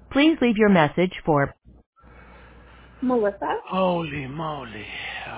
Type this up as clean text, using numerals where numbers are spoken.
Please leave your message for Melissa? Holy moly.